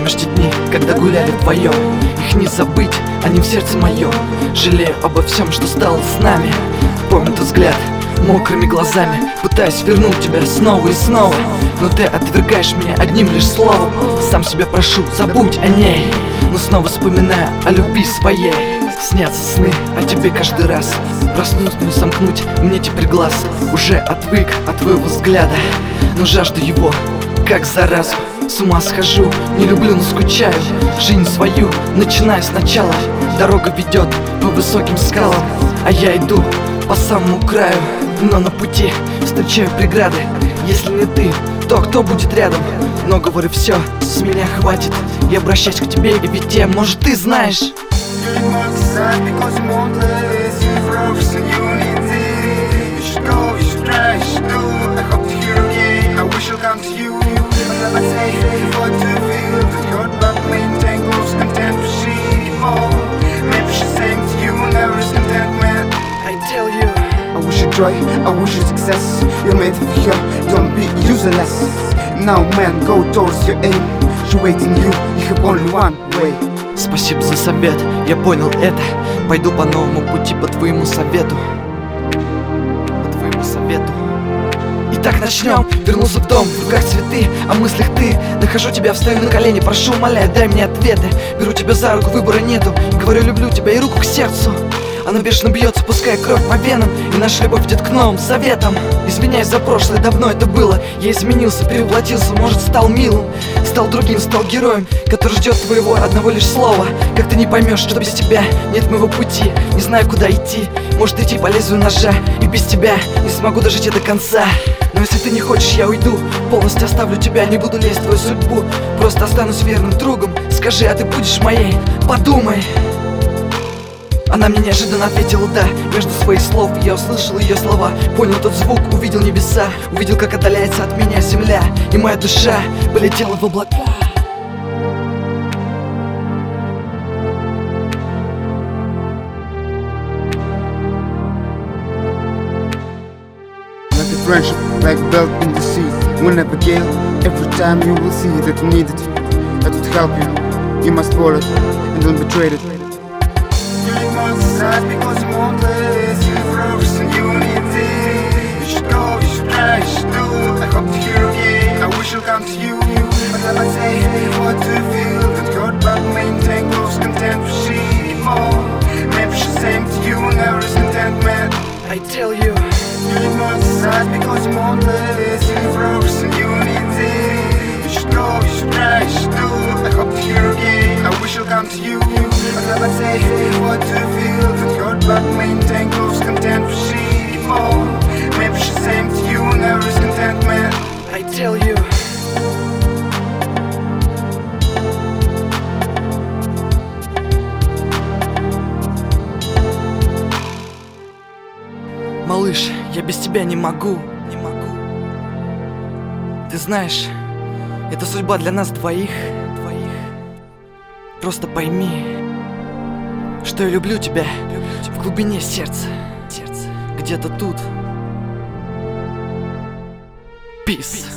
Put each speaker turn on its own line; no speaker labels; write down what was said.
Помнишь те дни, когда гуляли вдвоем? Их не забыть, они в сердце моем. Жалею обо всем, что стало с нами. Помню тот взгляд, мокрыми глазами, пытаясь вернуть тебя снова и снова. Но ты отвергаешь меня одним лишь словом. Сам себя прошу, забудь о ней. Но снова вспоминаю о любви своей. Снятся сны о тебе каждый раз. Проснусь, не сомкнуть мне теперь глаз. Уже отвык от твоего взгляда, но жажду его, как заразу. С ума схожу, не люблю, но скучаю. Жизнь свою начинаю сначала. Дорога ведет по высоким скалам, а я иду по самому краю. Но на пути встречаю преграды. Если не ты, то кто будет рядом? Но говорю, все, с меня хватит. Я обращаюсь к тебе, и ведь я, может, ты знаешь.
Joy, I wish you success. You're made for here, don't be useless. Now man, go towards your aim. She waiting you have only one way.
Спасибо за совет, я понял это. Пойду по новому пути по твоему совету. По твоему совету. Итак, начнем. Вернулся в дом, в руках цветы, а в мыслях ты. Нахожу тебя, встаю на колени, прошу, умоляю, дай мне ответы. Беру тебя за руку, выбора нету. Говорю, люблю тебя и руку к сердцу. Она бешено бьется, пуская кровь по венам. И наша любовь идет к новым советам. Извиняюсь за прошлое, давно это было. Я изменился, перевоплотился, может, стал милым. Стал другим, стал героем, который ждет твоего одного лишь слова. Как ты не поймешь, что без тебя нет моего пути. Не знаю, куда идти, может идти по лезвию ножа. И без тебя не смогу дожить до конца. Но если ты не хочешь, я уйду. Полностью оставлю тебя, не буду лезть в твою судьбу. Просто останусь верным другом. Скажи, а ты будешь моей? Подумай. Она мне неожиданно ответила «да». Между своих слов я услышал ее слова. Понял тот звук, увидел небеса. Увидел, как отдаляется от меня земля. И моя душа полетела в облака.
Like a friendship, like a belt in the sea. Will never gale. Every time you will see that you need it, that would help you. You must follow it and don't betray it. Because you want this, you froze and you need this. You should go, you should try, you should do. I hope to hear again, I wish I'll come to you. But never say, hey, what do you feel? That God but maintain close content, we see more. Maybe she's saying to you, never is contentment.
I tell you,
you need more exercise because you want this. You froze and you need this. You should go, you should try, you should do. I hope to hear again, I wish I'll come to you. But never say, hey, what do you feel? That God but maintain close content, we see more. Maybe she's saying to you, never is contentment.
I tell you. Малыш, я без тебя не могу. Не могу. Ты знаешь, это судьба для нас двоих. Просто пойми, что я люблю тебя в глубине сердца. Где-то тут. Peace.